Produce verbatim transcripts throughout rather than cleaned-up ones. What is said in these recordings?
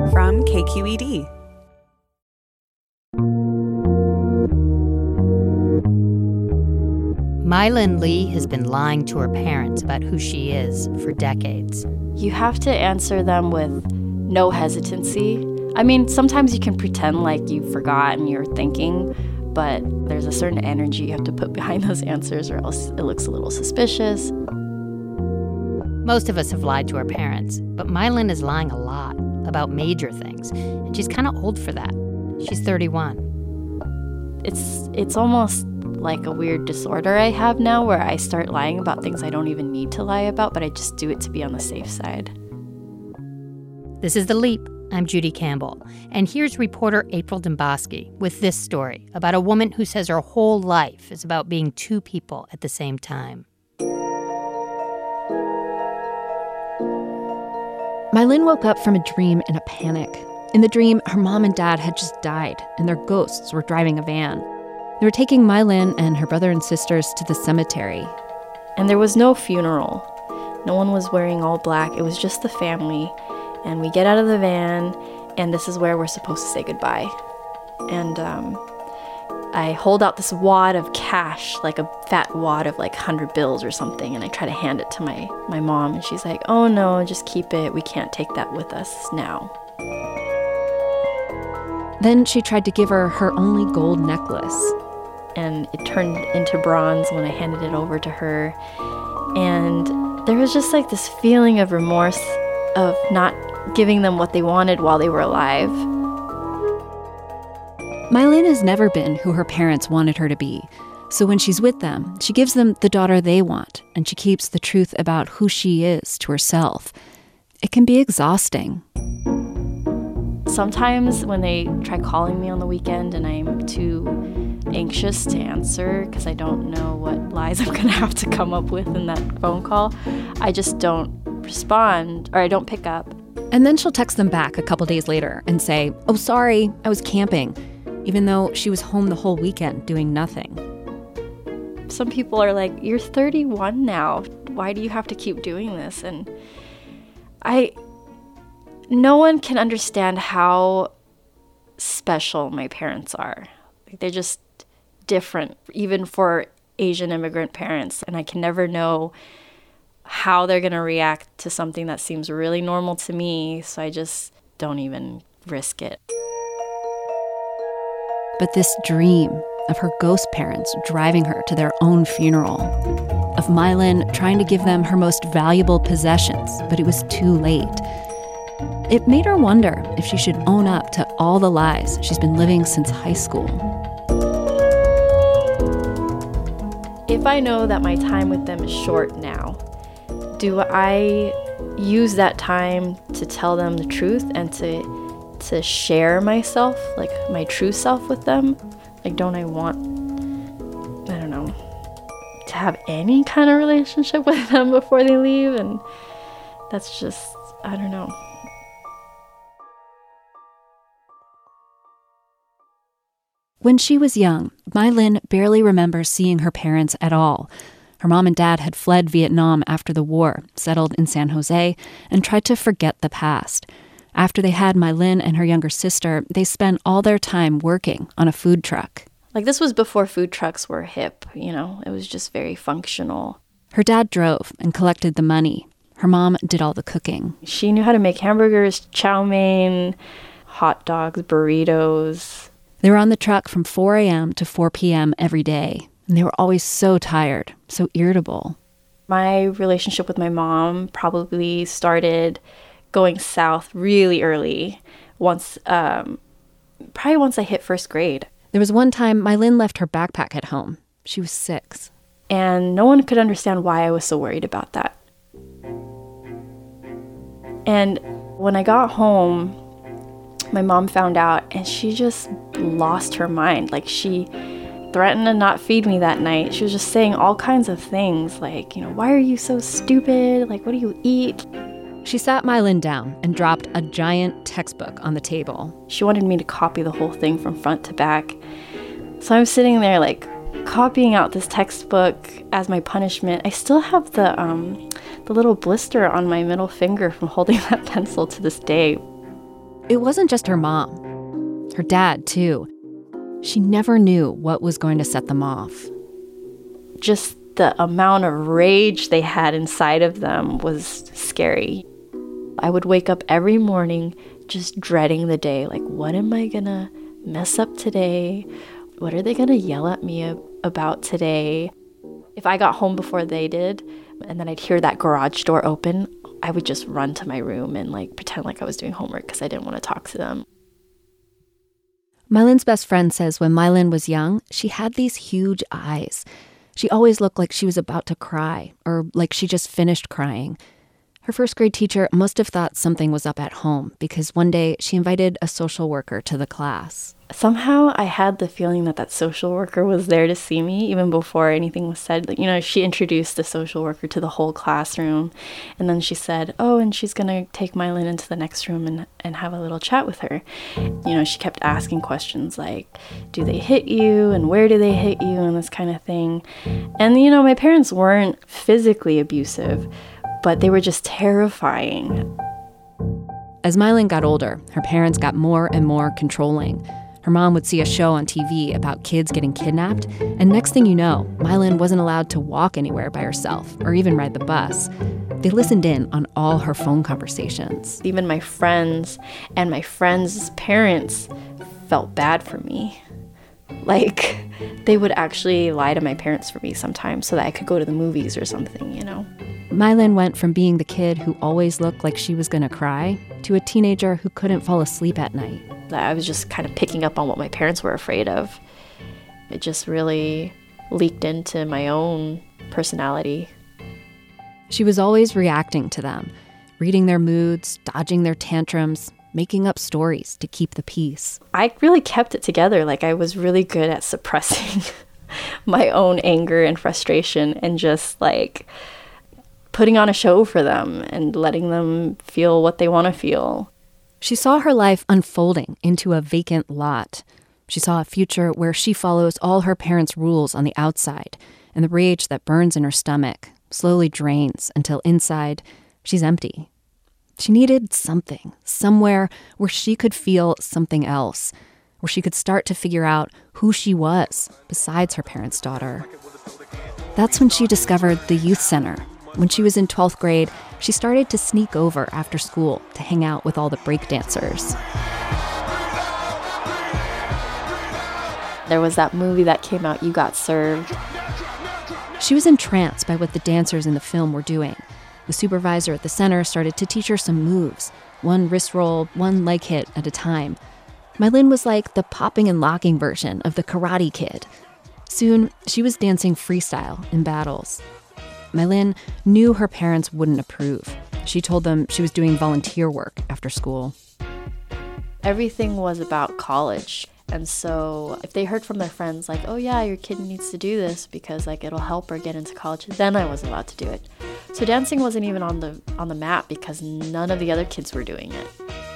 from K Q E D. Mylin Lee has been lying to her parents about who she is for decades. You have to answer them with no hesitancy. I mean, sometimes you can pretend like you forgot and you're thinking, but there's a certain energy you have to put behind those answers or else it looks a little suspicious. Most of us have lied to our parents, but Mylin is lying a lot about major things, and she's kind of old for that. She's thirty-one. It's it's almost like a weird disorder I have now where I start lying about things I don't even need to lie about, but I just do it to be on the safe side. This is The Leap. I'm Judy Campbell, and here's reporter April Dembosky with this story about a woman who says her whole life is about being two people at the same time. Mylin woke up from a dream in a panic. In the dream, her mom and dad had just died, and their ghosts were driving a van. They were taking Mylin and her brother and sisters to the cemetery. And there was no funeral. No one was wearing all black. It was just the family. And we get out of the van, and this is where we're supposed to say goodbye. And um, I hold out this wad of cash, like a fat wad of like one hundred bills or something, and I try to hand it to my, my mom, and she's like, oh no, just keep it. We can't take that with us now. Then she tried to give her her only gold necklace. And it turned into bronze when I handed it over to her. And there was just like this feeling of remorse of not giving them what they wanted while they were alive. Mylin has never been who her parents wanted her to be. So when she's with them, she gives them the daughter they want, and she keeps the truth about who she is to herself. It can be exhausting. Sometimes when they try calling me on the weekend and I'm too anxious to answer because I don't know what lies I'm going to have to come up with in that phone call, I just don't respond or I don't pick up. And then she'll text them back a couple days later and say, oh, sorry, I was camping, even though she was home the whole weekend doing nothing. Some people are like, you're thirty-one now. Why do you have to keep doing this? And I... No one can understand how special my parents are. Like, they're just different, even for Asian immigrant parents. And I can never know how they're going to react to something that seems really normal to me, so I just don't even risk it. But this dream of her ghost parents driving her to their own funeral, of Mylin trying to give them her most valuable possessions, but it was too late. It made her wonder if she should own up to all the lies she's been living since high school. If I know that my time with them is short now, do I use that time to tell them the truth and to to share myself, like my true self with them? Like, don't I want, I don't know, to have any kind of relationship with them before they leave? And that's just, I don't know. When she was young, Mylin barely remembers seeing her parents at all. Her mom and dad had fled Vietnam after the war, settled in San Jose, and tried to forget the past. After they had Mylin and her younger sister, they spent all their time working on a food truck. Like, this was before food trucks were hip, you know? It was just very functional. Her dad drove and collected the money. Her mom did all the cooking. She knew how to make hamburgers, chow mein, hot dogs, burritos. They were on the truck from four a.m. to four p.m. every day, and they were always so tired, so irritable. My relationship with my mom probably started going south really early, once, um, probably once I hit first grade. There was one time Mylin left her backpack at home. She was six. And no one could understand why I was so worried about that. And when I got home, my mom found out, and she just lost her mind. Like, she threatened to not feed me that night. She was just saying all kinds of things, like, you know, why are you so stupid? Like, what do you eat? She sat Mylin down and dropped a giant textbook on the table. She wanted me to copy the whole thing from front to back. So I'm sitting there, like, copying out this textbook as my punishment. I still have the um, the little blister on my middle finger from holding that pencil to this day. It wasn't just her mom. Her dad, too. She never knew what was going to set them off. Just the amount of rage they had inside of them was scary. I would wake up every morning just dreading the day. Like, what am I gonna mess up today? What are they gonna yell at me about today? If I got home before they did, and then I'd hear that garage door open, I would just run to my room and like pretend like I was doing homework because I didn't want to talk to them. MyLyn's best friend says when MyLyn was young, she had these huge eyes. She always looked like she was about to cry, or like she just finished crying. Her first grade teacher must have thought something was up at home because one day she invited a social worker to the class. Somehow I had the feeling that that social worker was there to see me even before anything was said. You know, she introduced the social worker to the whole classroom. And then she said, oh, and she's going to take MyLyn into the next room and, and have a little chat with her. You know, she kept asking questions like, do they hit you? And where do they hit you? And this kind of thing. And, you know, my parents weren't physically abusive, but they were just terrifying. As MyLyn got older, her parents got more and more controlling. Her mom would see a show on T V about kids getting kidnapped, and next thing you know, MyLyn wasn't allowed to walk anywhere by herself or even ride the bus. They listened in on all her phone conversations. Even my friends and my friends' parents felt bad for me. Like, they would actually lie to my parents for me sometimes so that I could go to the movies or something, you know? MyLyn went from being the kid who always looked like she was going to cry to a teenager who couldn't fall asleep at night. I was just kind of picking up on what my parents were afraid of. It just really leaked into my own personality. She was always reacting to them, reading their moods, dodging their tantrums, making up stories to keep the peace. I really kept it together. Like, I was really good at suppressing my own anger and frustration and just like putting on a show for them and letting them feel what they want to feel. She saw her life unfolding into a vacant lot. She saw a future where she follows all her parents' rules on the outside, and the rage that burns in her stomach slowly drains until inside she's empty. She needed something, somewhere where she could feel something else, where she could start to figure out who she was besides her parents' daughter. That's when she discovered the youth center. When she was in twelfth grade, she started to sneak over after school to hang out with all the breakdancers. There was that movie that came out, You Got Served. She was entranced by what the dancers in the film were doing. The supervisor at the center started to teach her some moves, one wrist roll, one leg hit at a time. MyLyn was like the popping and locking version of the Karate Kid. Soon, she was dancing freestyle in battles. MyLyn knew her parents wouldn't approve. She told them she was doing volunteer work after school. Everything was about college. And so if they heard from their friends like, oh yeah, your kid needs to do this because like it'll help her get into college, then I was allowed to do it. So dancing wasn't even on the on the map because none of the other kids were doing it.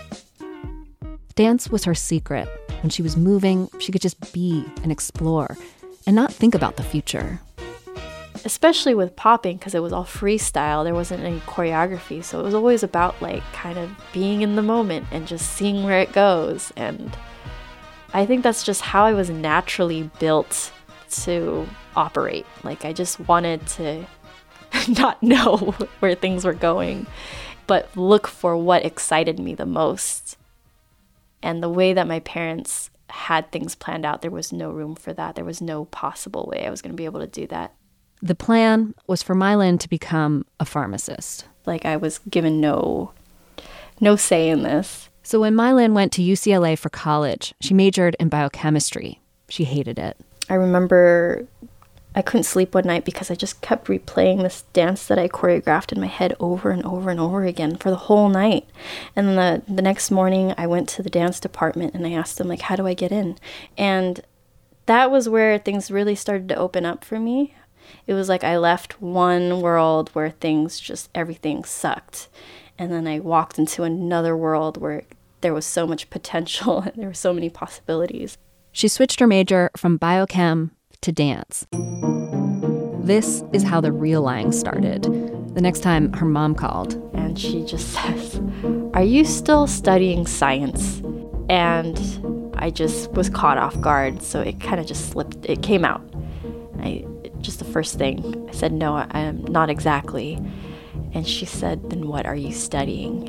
Dance was her secret. When she was moving, she could just be and explore and not think about the future. Especially with popping, because it was all freestyle, there wasn't any choreography, so it was always about like kind of being in the moment and just seeing where it goes. And I think that's just how I was naturally built to operate. Like, I just wanted to not know where things were going, but look for what excited me the most. And the way that my parents had things planned out, there was no room for that. There was no possible way I was going to be able to do that. The plan was for MyLyn to become a pharmacist. Like, I was given no, no say in this. So when MyLyn went to U C L A for college, she majored in biochemistry. She hated it. I remember I couldn't sleep one night because I just kept replaying this dance that I choreographed in my head over and over and over again for the whole night. And then the, the next morning, I went to the dance department and I asked them, like, how do I get in? And that was where things really started to open up for me. It was like I left one world where things just, everything sucked. And then I walked into another world where there was so much potential and there were so many possibilities. She switched her major from biochem to dance. This is how the real lying started. The next time her mom called. And she just says, "Are you still studying science?" And I just was caught off guard, so it kind of just slipped. It came out. I just the first thing. I said, "No, I am not exactly." And she said, "Then what are you studying?"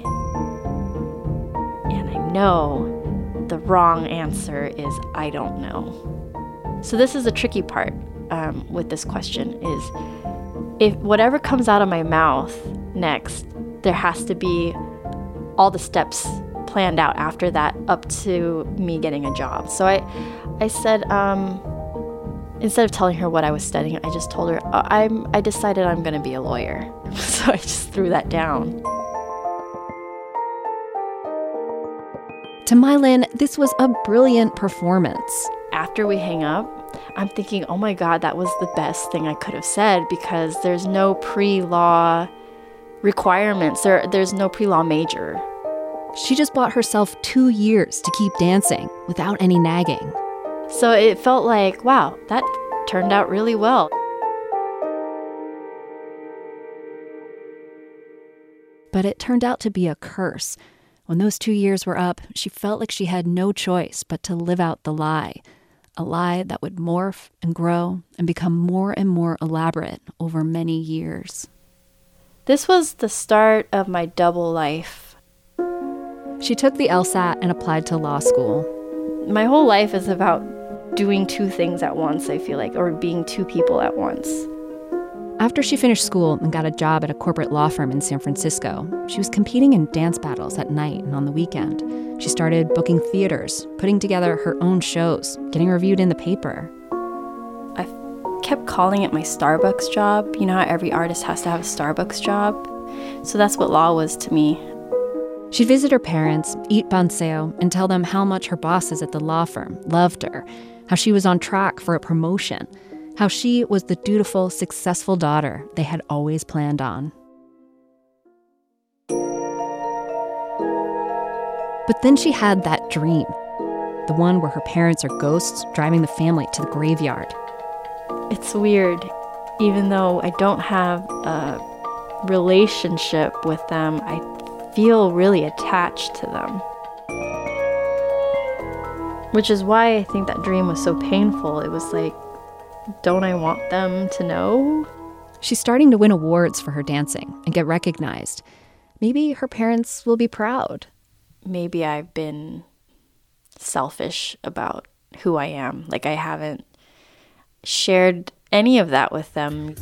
And I know the wrong answer is, "I don't know." So this is the tricky part um, with this question is, if whatever comes out of my mouth next, there has to be all the steps planned out after that up to me getting a job. So I, I said, um, instead of telling her what I was studying, I just told her, I'm, I decided I'm going to be a lawyer. So I just threw that down. To My Lin, this was a brilliant performance. After we hang up, I'm thinking, oh my God, that was the best thing I could have said, because there's no pre-law requirements. There, there's no pre-law major. She just bought herself two years to keep dancing without any nagging. So it felt like, wow, that turned out really well. But it turned out to be a curse. When those two years were up, she felt like she had no choice but to live out the lie. A lie that would morph and grow and become more and more elaborate over many years. This was the start of my double life. She took the LSAT and applied to law school. My whole life is about doing two things at once, I feel like, or being two people at once. After she finished school and got a job at a corporate law firm in San Francisco, she was competing in dance battles at night and on the weekend. She started booking theaters, putting together her own shows, getting reviewed in the paper. I kept calling it my Starbucks job. You know how every artist has to have a Starbucks job? So that's what law was to me. She'd visit her parents, eat panseo, and tell them how much her bosses at the law firm loved her, how she was on track for a promotion, how she was the dutiful, successful daughter they had always planned on. But then she had that dream, the one where her parents are ghosts driving the family to the graveyard. It's weird. Even though I don't have a relationship with them, I feel really attached to them. Which is why I think that dream was so painful. It was like, don't I want them to know? She's starting to win awards for her dancing and get recognized. Maybe her parents will be proud. Maybe I've been selfish about who I am. Like, I haven't shared any of that with them.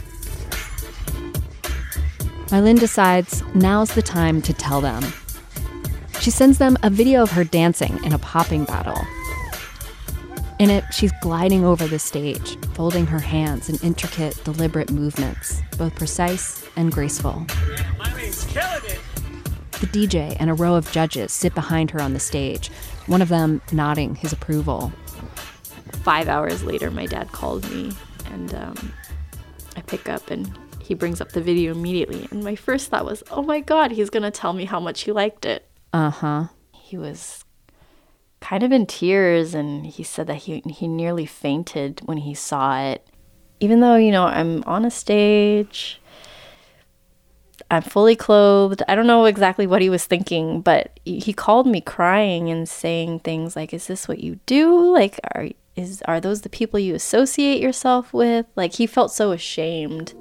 My Lin decides now's the time to tell them. She sends them a video of her dancing in a popping battle. In it, she's gliding over the stage, folding her hands in intricate, deliberate movements, both precise and graceful. Yeah, my name's killing it. The D J and a row of judges sit behind her on the stage, one of them nodding his approval. Five hours later, my dad called me, and um, I pick up, and he brings up the video immediately. And my first thought was, oh my God, he's going to tell me how much he liked it. Uh-huh. He was kind of in tears, and he said that he he nearly fainted when he saw it. Even though, you know, I'm on a stage, I'm fully clothed. I don't know exactly what he was thinking, but he called me crying and saying things like, is this what you do? Like, are is are those the people you associate yourself with? Like, he felt so ashamed.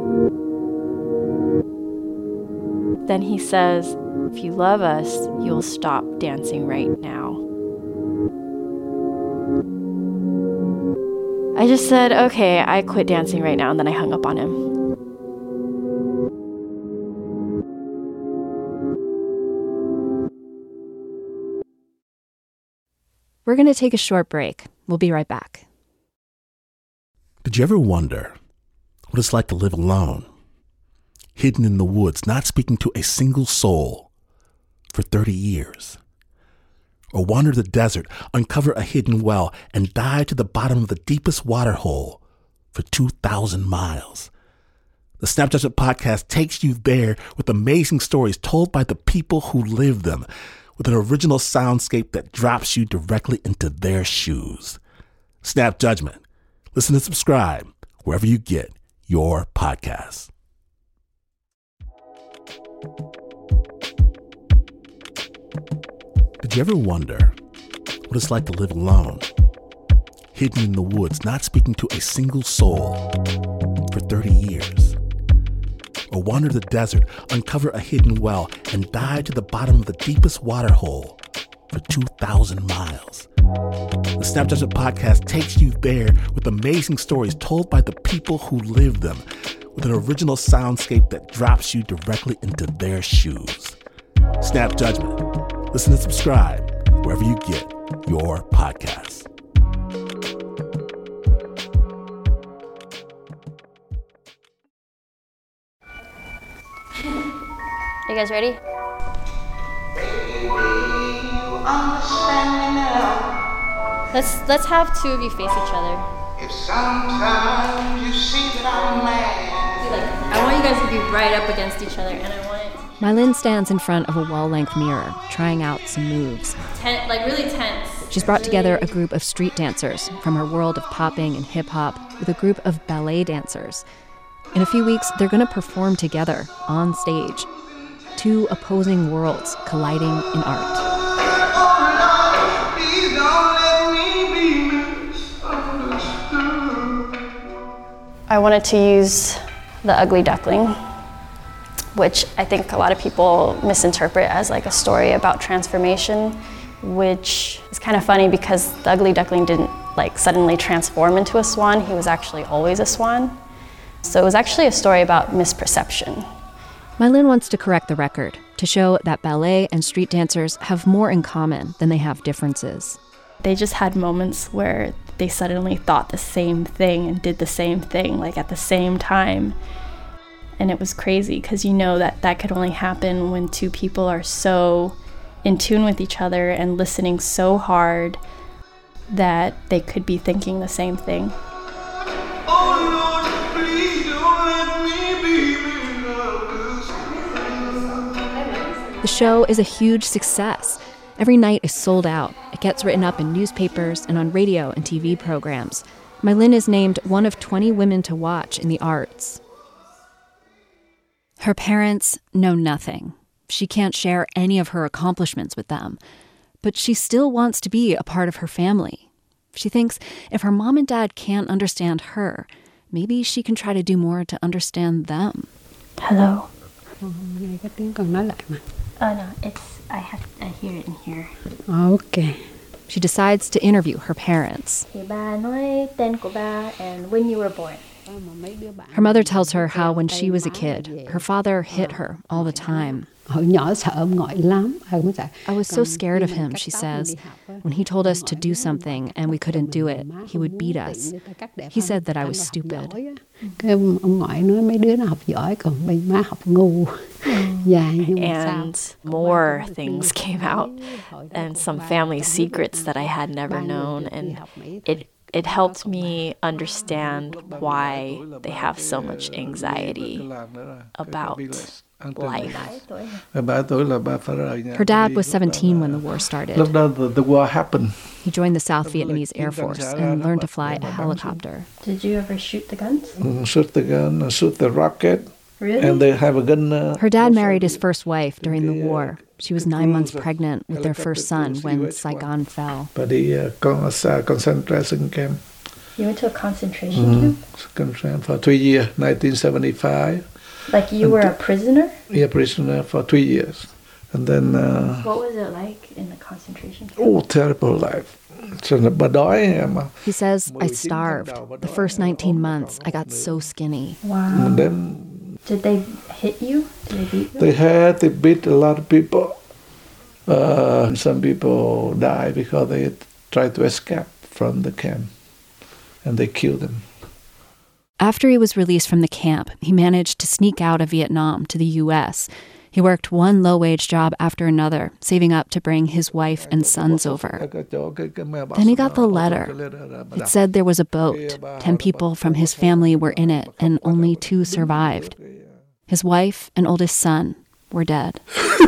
Then he says, if you love us, you'll stop dancing right now. I just said, okay, I quit dancing right now, and then I hung up on him. We're going to take a short break. We'll be right back. Did you ever wonder what it's like to live alone, hidden in the woods, not speaking to a single soul for thirty years? Or wander the desert, uncover a hidden well, and dive to the bottom of the deepest water hole for two thousand miles? The Snap Judgment Podcast takes you there with amazing stories told by the people who live them, with an original soundscape that drops you directly into their shoes. Snap Judgment. Listen and subscribe wherever you get your podcasts. Did you ever wonder what it's like to live alone, hidden in the woods, not speaking to a single soul for thirty years? Or wander the desert, uncover a hidden well, and dive to the bottom of the deepest water hole for two thousand miles? The Snap Judgment Podcast takes you there with amazing stories told by the people who live them, with an original soundscape that drops you directly into their shoes. Snap Judgment. Listen and subscribe wherever you get your podcasts. You guys ready? Let's let's have two of you face each other. If sometimes you see that I'm mad, Like, I want you guys to be right up against each other, and I want it My Lin stands in front of a wall-length mirror, trying out some moves. ten, like really tense. She's brought together a group of street dancers from her world of popping and hip-hop with a group of ballet dancers. In a few weeks, they're going to perform together on stage. Two opposing worlds colliding in art. please don't let me be misunderstood. I wanted to use The Ugly Duckling, which I think a lot of people misinterpret as like a story about transformation, which is kind of funny because the Ugly Duckling didn't like suddenly transform into a swan. He was actually always a swan. So it was actually a story about misperception. My Lin wants to correct the record, to show that ballet and street dancers have more in common than they have differences. They just had moments where they suddenly thought the same thing and did the same thing, like at the same time. And it was crazy because you know that that could only happen when two people are so in tune with each other and listening so hard that they could be thinking the same thing. Oh Lord, please don't let me be misunderstood. The show is a huge success. Every night is sold out. It gets written up in newspapers and on radio and T V programs. My Lin is named one of twenty women to watch in the arts. Her parents know nothing. She can't share any of her accomplishments with them. But she still wants to be a part of her family. She thinks if her mom and dad can't understand her, maybe she can try to do more to understand them. Hello. Nghe cái tiếng con nói lại mà. Oh no, it's I have I hear it in here. Ok. She decides to interview her parents. Thì ba nói tên của ba and when you were born. Her mother tells her how when she was a kid, her father hit her all the time. Hồi nhỏ sợ ông ngoại lắm. I was so scared of him, she says. When he told us to do something and we couldn't do it, he would beat us. He said that I was stupid. Cái ông ngoại nói mấy đứa nó học giỏi còn bên má học ngu. And more things came out and some family secrets that I had never known, and it it helped me understand why they have so much anxiety about life. Her dad was seventeen when the war started. Lúc đó the, the war happened. He joined the South Vietnamese Air Force and learned to fly a helicopter. Did you ever shoot the guns? Mm, shoot the gun, uh, shoot the rocket. Really? And they have a gun. Uh, Her dad married his first wife during the war. She was nine months pregnant with their first son when Saigon fell. But the uh, con- uh, concentration camp. You went to a concentration Mm-hmm. camp? Concentration for three years, nineteen seventy-five. Like you were a prisoner? Yeah, prisoner for three years. And then... Uh, What was it like in the concentration camp? oh, terrible life. So, bà đói mà. He says, I starved. The first nineteen months, I got so skinny. Wow. And then Did they hit you? Did they beat you? they had, they beat a lot of people. Uh, some people died because they tried to escape from the camp. And they killed them. After he was released from the camp, he managed to sneak out of Vietnam to the U S. He worked one low-wage job after another, saving up to bring his wife and sons over. Then he got the letter. It said there was a boat. Ten people from his family were in it, and only two survived. His wife and oldest son were dead.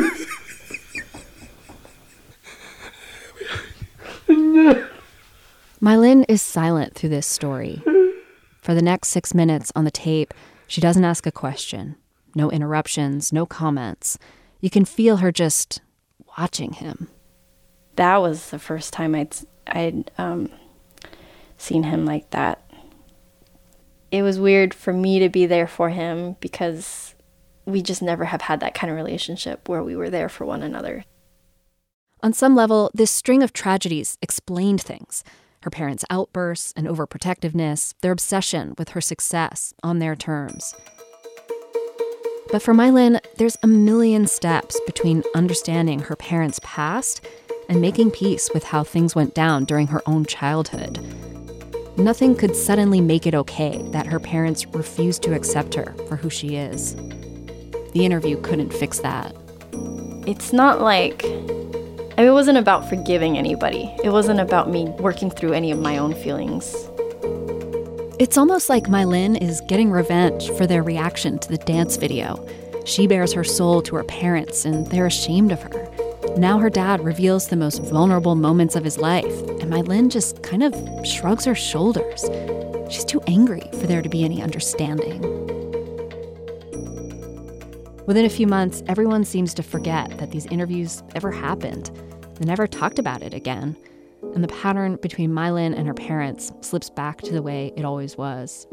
My Lin is silent through this story. For the next six minutes on the tape, she doesn't ask a question. No interruptions, no comments. You can feel her just watching him. that was the first time I'd, I'd um, seen him like that. It was weird for me to be there for him because we just never have had that kind of relationship where we were there for one another. On some level, this string of tragedies explained things. Her parents' outbursts and overprotectiveness, their obsession with her success on their terms. But for My Linh, there's a million steps between understanding her parents' past and making peace with how things went down during her own childhood. Nothing could suddenly make it okay that her parents refused to accept her for who she is. The interview couldn't fix that. It's not like... I mean, it wasn't about forgiving anybody. It wasn't about me working through any of my own feelings. It's almost like My Linh is getting revenge for their reaction to the dance video. She bears her soul to her parents, and they're ashamed of her. Now her dad reveals the most vulnerable moments of his life, and My Linh just kind of shrugs her shoulders. She's too angry for there to be any understanding. Within a few months, everyone seems to forget that these interviews ever happened. They never talked about it again. And the pattern between My Linh and her parents slips back to the way it always was.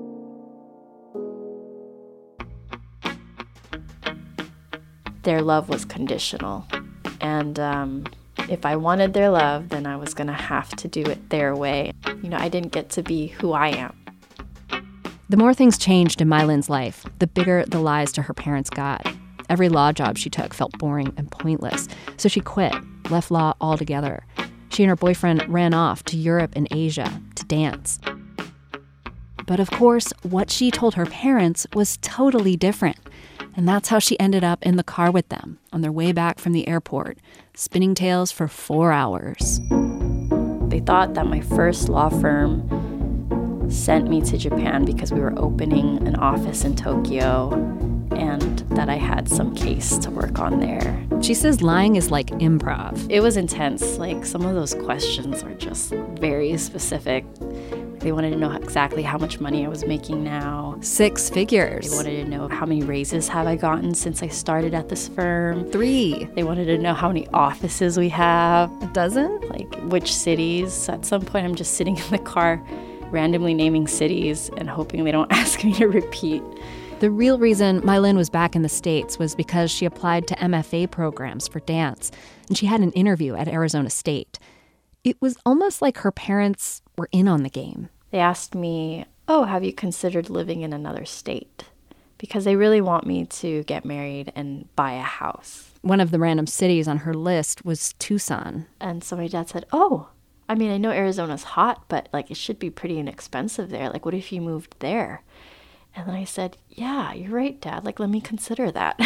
Their love was conditional. And um, if I wanted their love, then I was going to have to do it their way. You know, I didn't get to be who I am. The more things changed in My Linh's life, the bigger the lies to her parents got. Every law job she took felt boring and pointless, so she quit, left law altogether. She and her boyfriend ran off to Europe and Asia to dance. But of course, what she told her parents was totally different. And that's how she ended up in the car with them on their way back from the airport, spinning tales for four hours. They thought that my first law firm sent me to Japan because we were opening an office in Tokyo and that I had some case to work on there. She says lying is like improv. It was intense. Like, some of those questions were just very specific. They wanted to know exactly how much money I was making now. Six figures. They wanted to know how many raises have I gotten since I started at this firm. Three. They wanted to know how many offices we have. A dozen? Like, which cities. At some point, I'm just sitting in the car randomly naming cities and hoping they don't ask me to repeat. The real reason My Linh was back in the States was because she applied to M F A programs for dance, and she had an interview at Arizona State. It was almost like her parents were in on the game. They asked me, oh, have you considered living in another state? Because they really want me to get married and buy a house. One of the random cities on her list was Tucson. And so my dad said, oh, I mean, I know Arizona's hot, but like it should be pretty inexpensive there. Like, what if you moved there? And then I said, yeah, you're right, Dad. Like, let me consider that.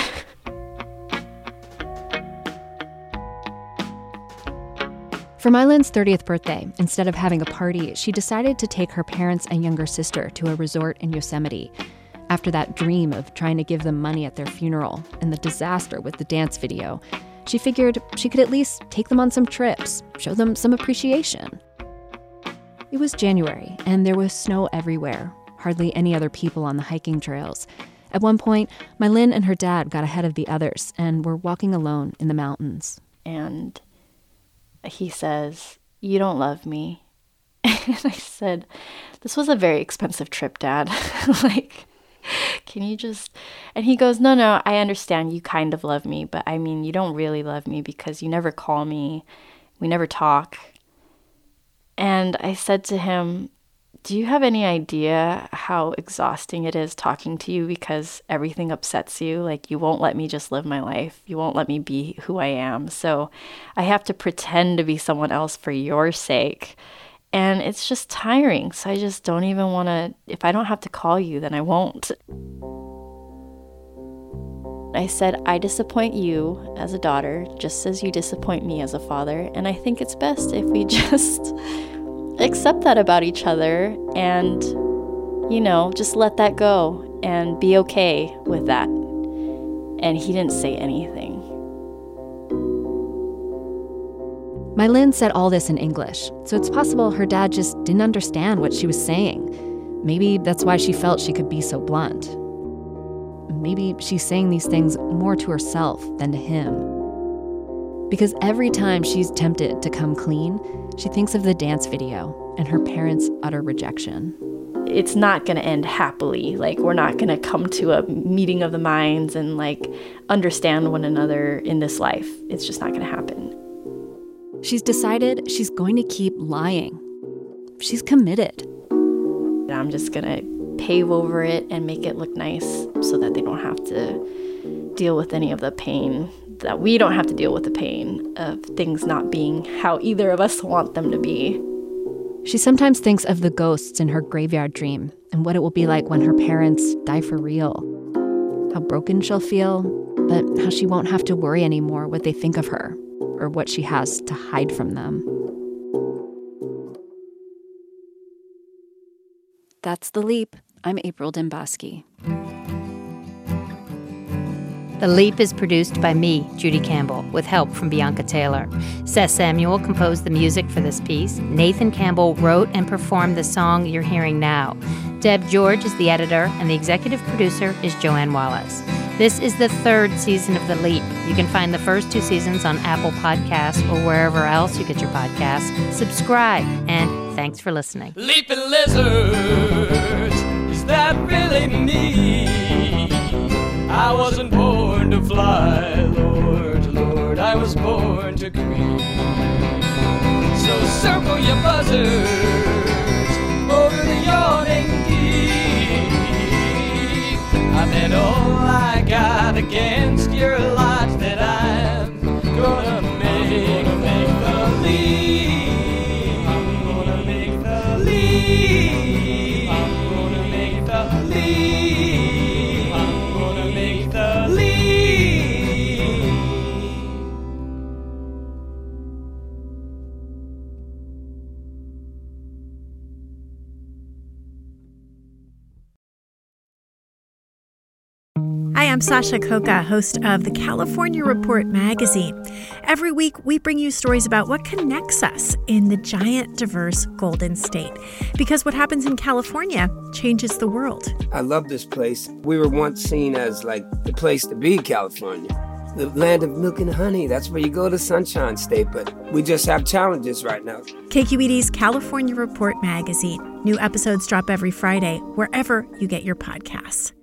For My Linh's thirtieth birthday, instead of having a party, she decided to take her parents and younger sister to a resort in Yosemite. After that dream of trying to give them money at their funeral and the disaster with the dance video, she figured she could at least take them on some trips, show them some appreciation. It was January, and there was snow everywhere. Hardly any other people on the hiking trails. At one point, My Linh and her dad got ahead of the others and were walking alone in the mountains. And he says, you don't love me. And I said, this was a very expensive trip, Dad. Like, can you just... And he goes, no, no, I understand you kind of love me, but I mean, you don't really love me because you never call me. We never talk. And I said to him, do you have any idea how exhausting it is talking to you because everything upsets you? Like, you won't let me just live my life. You won't let me be who I am. So I have to pretend to be someone else for your sake. And it's just tiring. So I just don't even want to, if I don't have to call you, then I won't. I said, I disappoint you as a daughter, just as you disappoint me as a father. And I think it's best if we just accept that about each other and, you know, just let that go and be okay with that. And he didn't say anything. My Linh said all this in English, so it's possible her dad just didn't understand what she was saying. Maybe that's why she felt she could be so blunt. Maybe she's saying these things more to herself than to him. Because every time she's tempted to come clean, she thinks of the dance video and her parents' utter rejection. It's not going to end happily. Like, we're not going to come to a meeting of the minds and, like, understand one another in this life. It's just not going to happen. She's decided she's going to keep lying. She's committed. I'm just going to pave over it and make it look nice so that they don't have to deal with any of the pain, that we don't have to deal with the pain of things not being how either of us want them to be. She sometimes thinks of the ghosts in her graveyard dream and what it will be like when her parents die for real. How broken she'll feel, but how she won't have to worry anymore what they think of her or what she has to hide from them. That's The Leap. I'm April Dembosky. The Leap is produced by me, Judy Campbell, with help from Bianca Taylor. Seth Samuel composed the music for this piece. Nathan Campbell wrote and performed the song you're hearing now. Deb George is the editor, and the executive producer is Joanne Wallace. This is the third season of The Leap. You can find the first two seasons on Apple Podcasts or wherever else you get your podcasts. Subscribe, and thanks for listening. Leaping lizards, is that really me? I wasn't born to fly, Lord, Lord, I was born to creep. So circle your buzzards over the yawning deep. I bet all I got against your lot that I'm gonna make, gonna make the leap. I'm gonna make the leap. I'm gonna make the leap. Hi, I'm Sasha Khokha, host of the California Report magazine. Every week, we bring you stories about what connects us in the giant, diverse Golden State. Because what happens in California changes the world. I love this place. We were once seen as like the place to be, California. The land of milk and honey. That's where you go to Sunshine State, but we just have challenges right now. K Q E D's California Report magazine. New episodes drop every Friday, wherever you get your podcasts.